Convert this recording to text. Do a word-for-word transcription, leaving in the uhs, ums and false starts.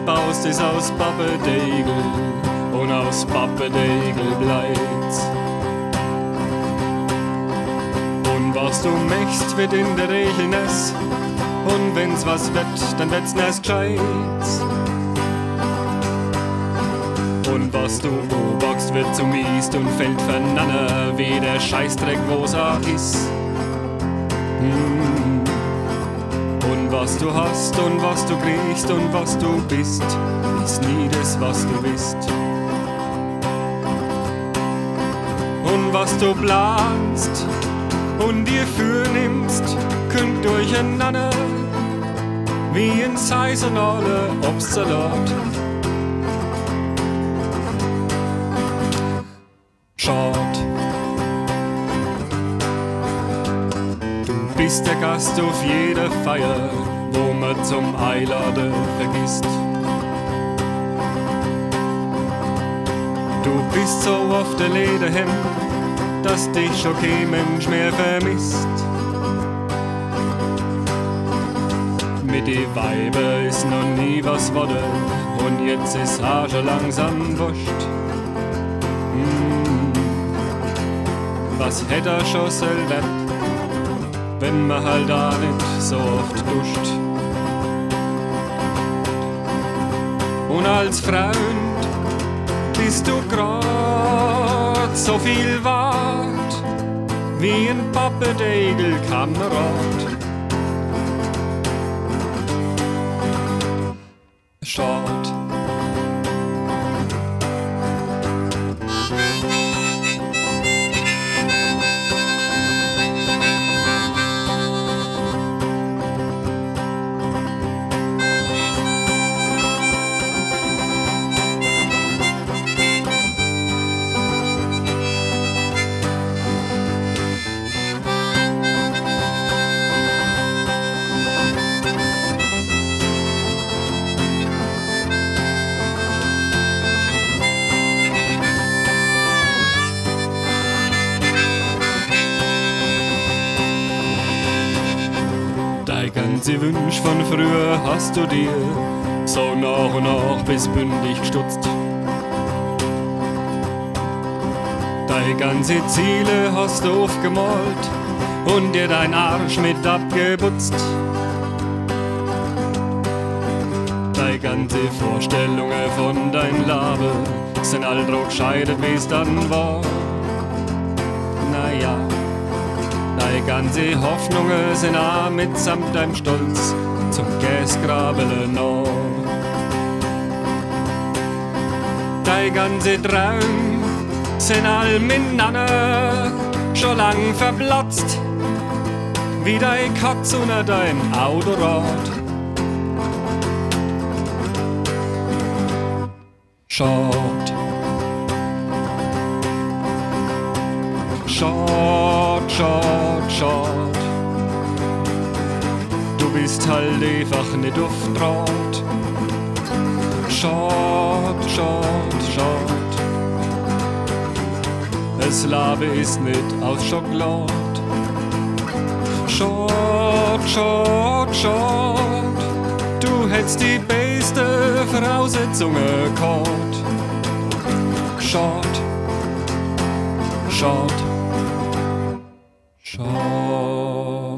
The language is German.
baust, ist aus Pappedegel und aus Pappedegel bleibt's. Und was du möchtest, wird in der Regel nass, und wenn's was wird, dann wird's nass gescheit. Und was du beobachtst, wird zum Mist und fällt voneinander, wie der Scheißdreck, wo's auch ist. Hm. Und was du hast und was du kriegst und was du bist, ist nie das, was du bist. Und was du planst und dir fürnimmst, könnt durcheinander, wie ein saisonaler Obstsalat. Schad. Du bist der Gast auf jeder Feier, wo man zum Einladen vergisst. Du bist so oft der Lederhemd, dass dich schon kein Mensch mehr vermisst. Mit die Weiber ist noch nie was wurde, und jetzt ist auch schon langsam wurscht. Hm. Was hätt er schon selber, wenn man halt da nicht so oft duscht. Und als Freund bist du grad so viel wert, wie ein Pappedegel-Kamerad. Schad. Ganze Wünsch von früher hast du dir so nach und nach bis bündig gestutzt. Deine ganze Ziele hast du aufgemalt und dir dein Arsch mit abgeputzt. Deine ganze Vorstellungen von dein Leben sind all drauf gescheitert, wie's dann war. Naja. Deine ganze Hoffnungen sind auch mitsamt deinem Stolz zum Gäsgrabele noch. Deine ganze Traum sind all miteinander schon lang verplatzt, wie dein Katz unter dein Autorad. Schad. Schad, schad, schad. Du bist halt einfach nicht auf Draht. Schad, schad, schad. Das Leben ist nicht aus Schokolade. Schad, schad, schad. Du hättest die beste Voraussetzungen gehabt. Schad, schad. Schade.